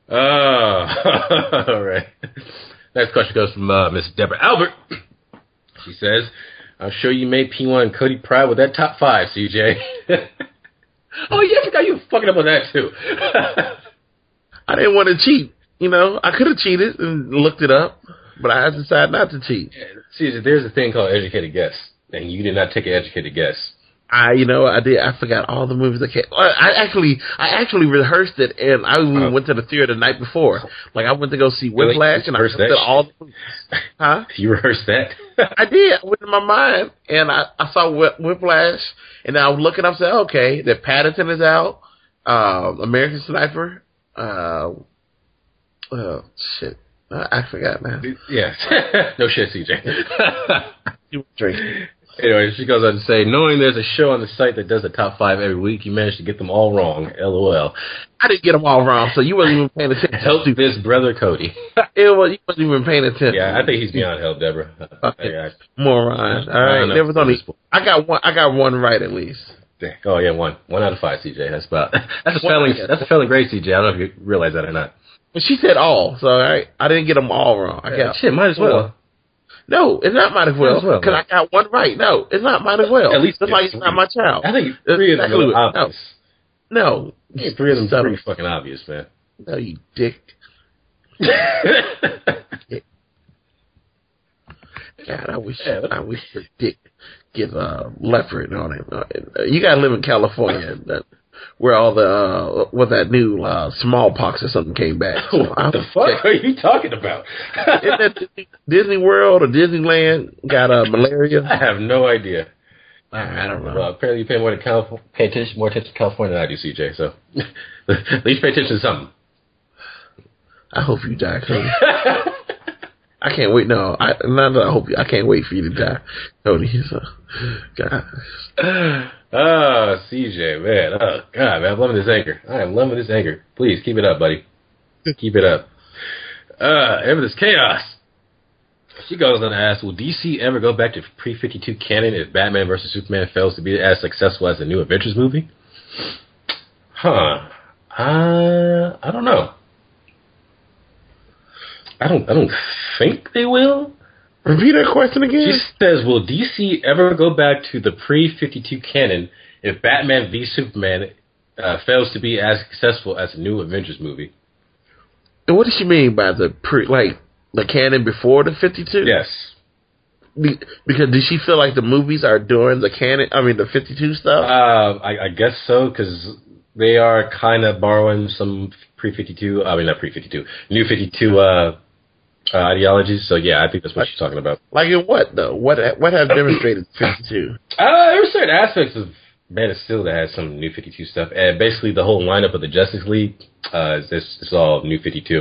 All right. Next question goes from Miss Deborah Albert. She says, "I'm sure you made P1 and Cody proud with that top 5, CJ." Oh yeah, I forgot you were fucking up on that too. I didn't want to cheat. I could have cheated and looked it up, but I decided not to cheat. See, there's a thing called educated guess, and you did not take an educated guess. I did. I forgot all the movies that came. I actually rehearsed it, and I went to the theater the night before. Like, I went to go see Whiplash, and I rehearsed all the movies. Huh? You rehearsed that? I did. I went in my mind, and I saw Whiplash, and then I was looking up and said, okay, that Paddington is out, American Sniper, Oh, shit. I forgot, man. Yes. No shit, CJ. You were drinking. Anyway, she goes on to say, knowing there's a show on the site that does the top 5 every week, you managed to get them all wrong. LOL. I didn't get them all wrong, so you wasn't even paying attention. Help this brother Cody. You wasn't even paying attention. Yeah, I think he's beyond help, Deborah. Moron. All right, there was only. I got one right at least. Oh yeah, one out of 5, CJ. That's a failing grade, CJ. I don't know if you realize that or not. But she said all, so I didn't get them all wrong. I got shit. Might as well. No, it's not might as well. Because I got one right. No, it's not might as well. At least that's why it's not my child. I think 3 of them are obvious. No. I think 3 of them are pretty fucking obvious, man. No, you dick. God, I wish your dick get leopard on it. You gotta live in California, where all the that new smallpox or something came back. So what the fuck are you talking about? Isn't that Disney World or Disneyland got malaria? I have no idea. I don't know. Well, apparently you pay more attention to California than I do, CJ. So at least pay attention to something. I hope you die, Cody. I can't wait. No, I can't wait for you to die, Cody. So, God. Oh, CJ, man. Oh, God, man. I'm loving this anchor. I am loving this anchor. Please, keep it up, buddy. Keep it up. Ever this chaos. She goes on to ask, will DC ever go back to pre-52 canon if Batman vs. Superman fails to be as successful as the new Avengers movie? I don't know. I don't think they will. Repeat that question again. She says, will DC ever go back to the pre-52 canon if Batman v Superman fails to be as successful as the new Avengers movie? And what does she mean by the the canon before the 52? Yes. Because did she feel like the movies are doing the canon? I mean, the 52 stuff. I guess so, because they are kind of borrowing some pre-52. I mean, not pre-52, new 52 ideologies. So yeah, I think that's what she's talking about. Like in what though? What have demonstrated 52? There were certain aspects of Man of Steel that had some new 52 stuff, and basically the whole lineup of the Justice League is all new 52.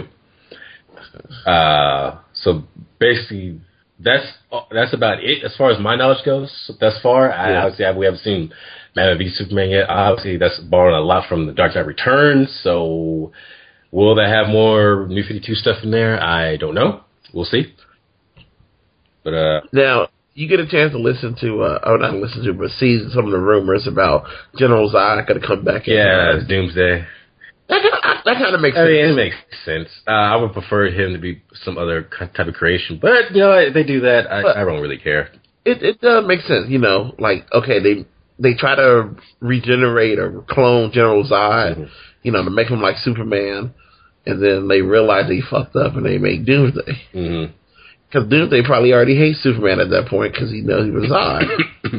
So basically, that's about it as far as my knowledge goes. Thus far, obviously we haven't seen Man v Superman yet. Obviously, that's borrowing a lot from the Dark Knight Returns. So, will they have more new 52 stuff in there? I don't know. We'll see. But now you get a chance to listen to, not listen to, but see some of the rumors about General Zod going to come back. Yeah, Doomsday. That kind of makes sense. I mean, it makes sense. I would prefer him to be some other type of creation, but you know, if they do that, I don't really care. It does make sense, you know. Like, okay, they try to regenerate or clone General Zod, you know, to make him like Superman, and then they realize they fucked up and they make Doomsday. Because Doomsday probably already hates Superman at that point because he knows he was Zod.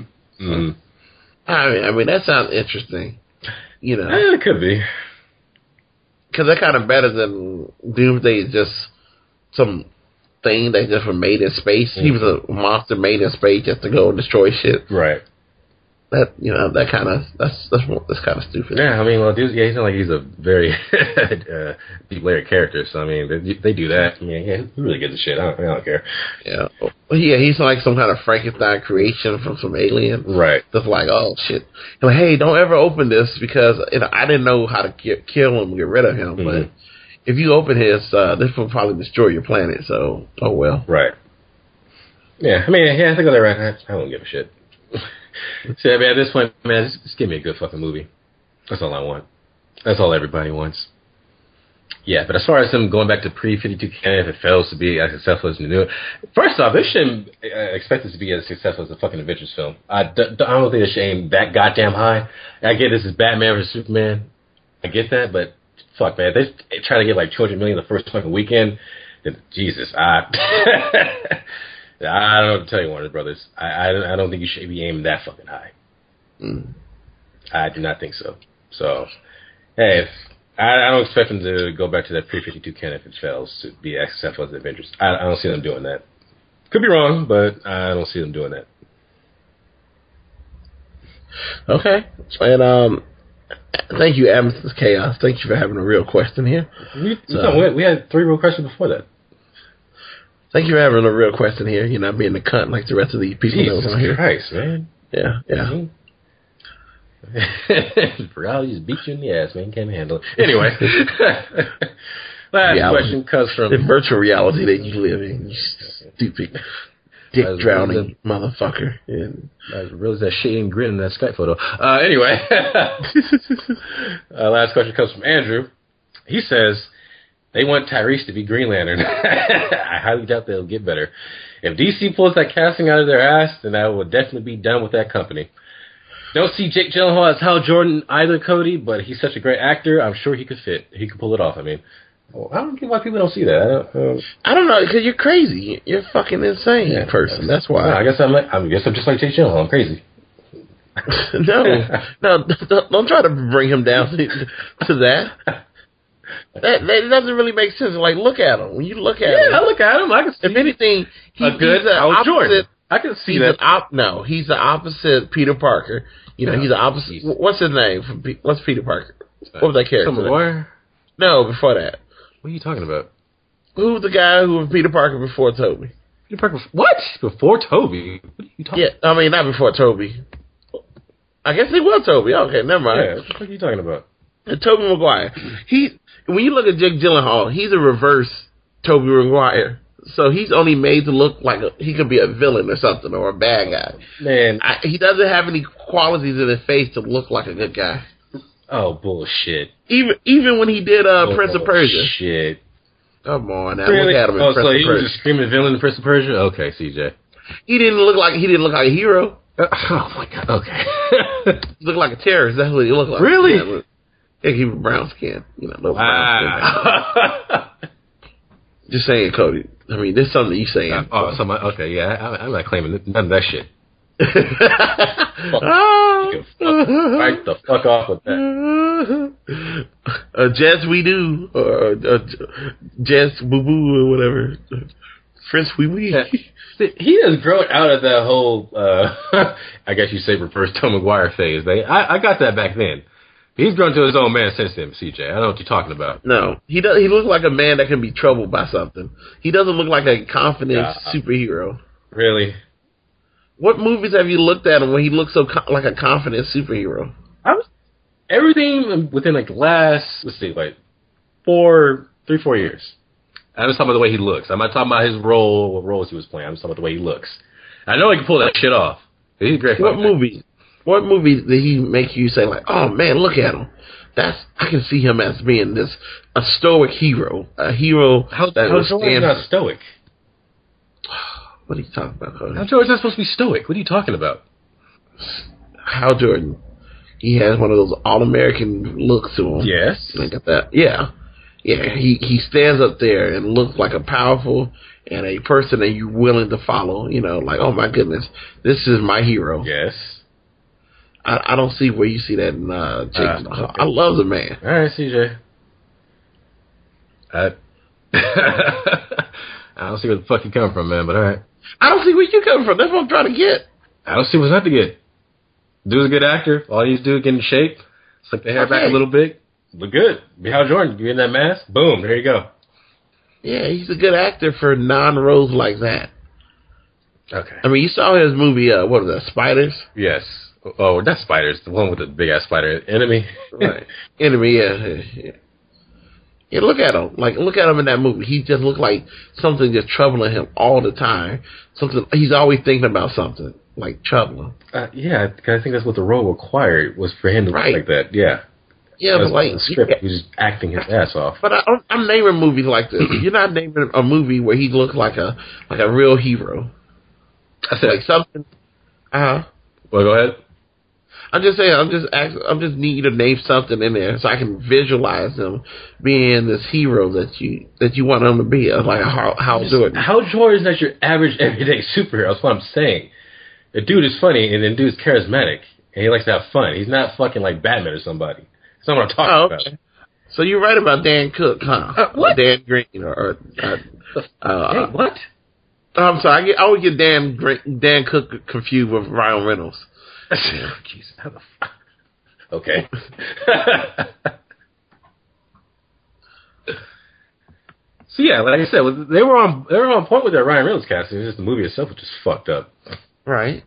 I mean, that sounds interesting. You know, it could be. Because they're kind of better than Doomsday is just some thing that just was made in space. He was a monster made in space just to go and destroy shit. Right. That, you know, that's kind of stupid. Yeah, I mean, well, dude, he's not like he's a very deep layered character. So I mean, they do that. I mean, yeah, who really gives a shit? I don't care. Yeah, well, yeah, he's like some kind of Frankenstein creation from some alien. Right. That's like, oh shit. Like, hey, don't ever open this because I didn't know how to kill him, get rid of him. But if you open his, this will probably destroy your planet. So, oh well. Right. Yeah, I mean, yeah, I think they're right. I don't give a shit. So, I mean, at this point, man, just give me a good fucking movie. That's all I want. That's all everybody wants. Yeah, but as far as them going back to pre-52 canon, if it fails to be as successful as the new, first off, they shouldn't expect it to be as successful as the fucking Avengers film. I don't think they should aim that goddamn high. I get this is Batman vs Superman. I get that, but fuck, man, they try to get like $200 million the first fucking weekend. Jesus, I don't know what to tell you, Warner Brothers. I don't think you should be aiming that fucking high. I do not think so. So, hey, I don't expect them to go back to that pre-52 canon if it fails to be as successful as the Avengers. I don't see them doing that. Could be wrong, but I don't see them doing that. Okay. And Thank you, Amethyst's Chaos. Thank you for having a real question here. We had 3 real questions before that. Thank you for having a real question here. You're not being a cunt like the rest of these people that was on here. Christ, man. Yeah. Reality just beat you in the ass, man. Can't handle it. Anyway. Last question comes from... the virtual reality that you live in, you stupid dick drowning motherfucker. And I realized that shit ain't grin in that Skype photo. Anyway. Last question comes from Andrew. He says, they want Tyrese to be Green Lantern. I highly doubt they'll get better. If DC pulls that casting out of their ass, then I will definitely be done with that company. Don't see Jake Gyllenhaal as Hal Jordan either, Cody, but he's such a great actor. I'm sure he could fit. He could pull it off. I mean, I don't get why people don't see that. I don't know, because you're crazy. You're a fucking insane person. That's why. No, I guess I'm just like Jake Gyllenhaal. I'm crazy. No, don't try to bring him down to that. That doesn't really make sense. Like, look at him. When you look at him, I look at him. I can see. If anything, he's Hal Jordan. I can see that. No, he's the opposite Peter Parker. You know, he's the opposite. What's his name? What's Peter Parker? What was that character? Tom McGuire? No, before that. What are you talking about? Who was the guy who was Peter Parker before Toby? Peter Parker? What? Before Toby? What are you talking about? Yeah, I mean, not before Toby. I guess he was Toby. Okay, never mind. Yeah, what the fuck are you talking about? Tobey Maguire. When you look at Jake Gyllenhaal, he's a reverse Tobey Maguire. So he's only made to look like he could be a villain or something, or a bad guy. Man, he doesn't have any qualities in his face to look like a good guy. Oh, bullshit. Even when he did Prince of Persia. Shit. Come on now, really? Look at him in Prince of Persia. So he was a screaming villain in Prince of Persia? Okay, CJ. He didn't look like a hero. Oh my god. Okay. He looked like a terrorist. That's what he looked like. Really? Yeah, he was brown skin. Brown skin. Just saying, Cody. I mean, this is something you saying. Okay, yeah. I'm not claiming none of that shit. Fight the fuck off with that. Jazz we do, or Jazz boo boo, or whatever. French wee wee. Yeah. He has grown out of that whole, I guess you say, reverse Tom McGuire phase. I got that back then. He's grown to his own man since then, CJ. I know what you're talking about. No, he looks like a man that can be troubled by something. He doesn't look like a confident superhero. Really? What movies have you looked at him when he looks so like a confident superhero? Everything within like the last, let's see, like 3-4 years. I'm just talking about the way he looks. I'm not talking about his role, what roles he was playing. I'm just talking about the way he looks. I know he can pull that shit off. He's a great. What movie did he make you say like, oh man, look at him? I can see him as being a stoic hero, a hero that was not stoic. What are you talking about, Cody? Hal Jordan's not supposed to be stoic. What are you talking about? Hal Jordan, he has one of those all-American looks to him. Yes. Look at that. Yeah. Yeah, he stands up there and looks like a powerful and a person that you're willing to follow. You know, like, oh my goodness, this is my hero. Yes. I don't see where you see that in Jake. Okay. I love the man. All right, CJ. I don't see where the fuck you come from, man, but all right. I don't see where you come from. That's what I'm trying to get. I don't see what's not to get. Dude's a good actor. All he needs to do is get in shape. Slick the hair back a little bit. Look good. Be Hal Jordan. You in that mask? Boom. There you go. Yeah, he's a good actor for non-roles like that. Okay. I mean, you saw his movie, what was that, Spiders? Yes. Oh, not Spiders. The one with the big-ass spider. Enemy. Right. Enemy, yeah. Yeah, look at him. Look at him in that movie. He just looked like something just troubling him all the time. He's always thinking about something, like troubling. Yeah, I think that's what the role required, was for him to look like that. Yeah. Yeah, but the script, he was just acting his ass off. But I'm naming movies like this. You're not naming a movie where he looks like a real hero. I said like something. Well, go ahead. I'm just saying. I'm just need you to name something in there so I can visualize him being this hero that you want him to be, like Hal Jordan. Hal Jordan's not your average everyday superhero. That's what I'm saying. The dude is funny, and the dude's charismatic, and he likes to have fun. He's not fucking like Batman or somebody. That's not what I'm talking about. So you're right about Dan Cook, huh? What? Dan Green or what? I'm sorry. I always get Dan Cook confused with Ryan Reynolds. Jeez, how the fuck? Okay. So yeah, like I said, they were on point with their Ryan Reynolds casting. It's just the movie itself was just fucked up. Right.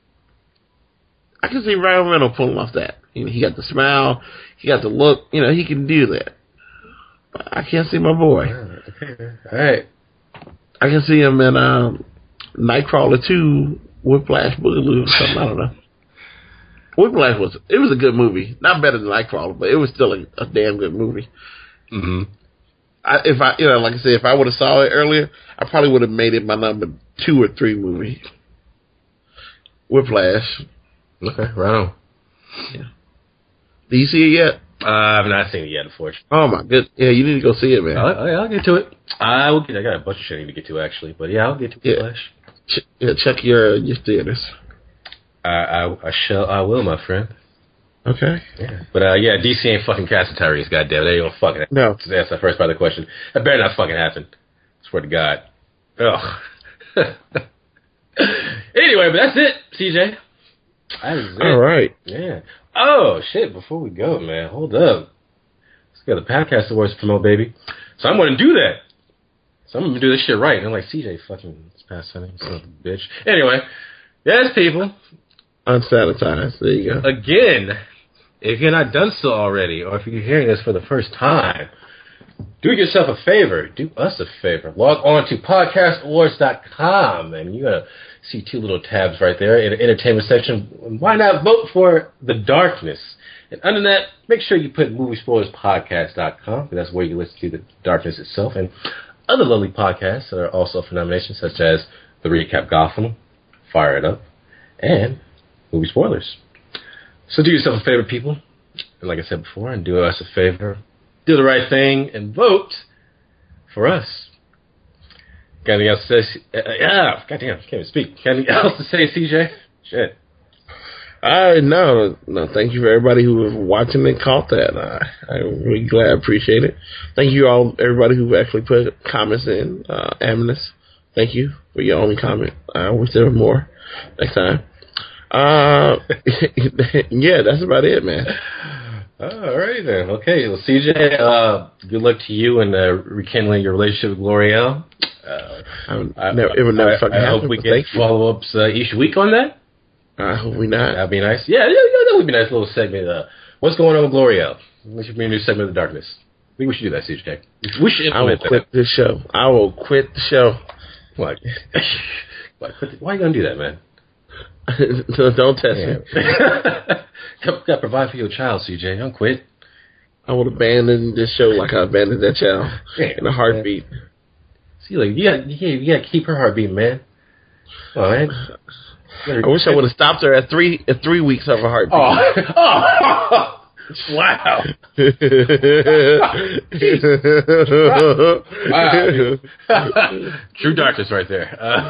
I can see Ryan Reynolds pulling off that. He got the smile, he got the look. He can do that. But I can't see my boy. Okay. All right. I can see him in Nightcrawler 2, Whiplash, Boogaloo, or something. I don't know. Whiplash was a good movie. Not better than Nightcrawler, but it was still a damn good movie. Mm-hmm. Like I said, if I would have saw it earlier, I probably would have made it my number 2 or 3 movie. Whiplash. Okay, right on. Yeah. Do you see it yet? I've not seen it yet, unfortunately. Oh my goodness! Yeah, you need to go see it, man. I'll get to it. I got a bunch of shit I need to get to actually, but yeah, I'll get to Whiplash. Check your theaters. I will, my friend. Okay. Yeah. But DC ain't fucking casting Tyrese, goddamn. They ain't gonna fucking no. That's the first part of the question. That better not fucking happen. Swear to God. Ugh. Anyway, but that's it, CJ. That is it. All right. Yeah. Oh shit! Before we go, man, hold up. Let's get the podcast awards to promote, baby. So I'm gonna do that. So I'm gonna do this shit right. And I'm like, CJ, fucking past something, son of a bitch. Anyway, yes, people. Unsanitized. There you go. Again, if you're not done so already, or if you're hearing this for the first time, do yourself a favor. Do us a favor. Log on to podcastawards.com, and you're going to see 2 little tabs right there in the entertainment section. Why not vote for The Darkness? And under that, make sure you put moviespoilerspodcast.com, because that's where you listen to The Darkness itself, and other lovely podcasts that are also for nominations, such as The Recap Gotham, Fire It Up, and Movie Spoilers. So do yourself a favor, people. And like I said before, and do us a favor. Do the right thing and vote for us. Got anything else to say? Goddamn, can't even speak. Got anything else to say, CJ? Shit. No. Thank you for everybody who was watching and caught that. I'm really glad, appreciate it. Thank you all, everybody who actually put comments in. Amnesty, thank you for your only comment. I wish there were more next time. Yeah, that's about it, man. All right then. Okay, well, CJ, good luck to you in rekindling your relationship with L'Oreal. I hope we get follow-ups each week on that. I hope we not. That'd be nice. Yeah, that would be a nice little segment. What's going on with L'Oreal? We should be a new segment of The Darkness. I think we should do that, CJ. We should implement that. I will quit this show. I will quit the show. What? Why are you going to do that, man? Don't test me. Got to provide for your child, CJ. Don't quit. I would abandon this show like I abandoned that child in a heartbeat. See, like you got to keep her heartbeat, man. All right. I wish I would have stopped her at 3 weeks of a heartbeat. Oh. Wow. Wow. True darkness right there.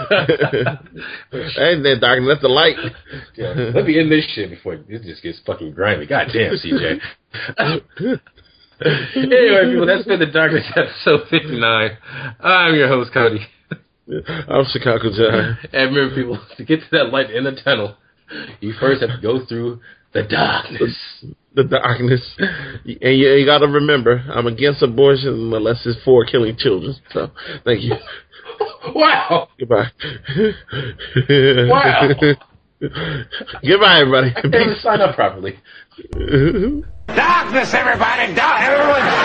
Ain't that darkness, that's the light. Yeah. Let me end this shit before it just gets fucking grimy. God damn, CJ. Anyway, people, that's been The Darkness episode 59. I'm your host, Cody. I'm Chicago John. And remember, people, to get to that light in the tunnel, you first have to go through the darkness. The darkness. And you got to remember, I'm against abortion unless it's for killing children. So, thank you. Wow. Goodbye. Wow. Goodbye, everybody. I didn't sign up properly. Darkness, everybody! Everyone!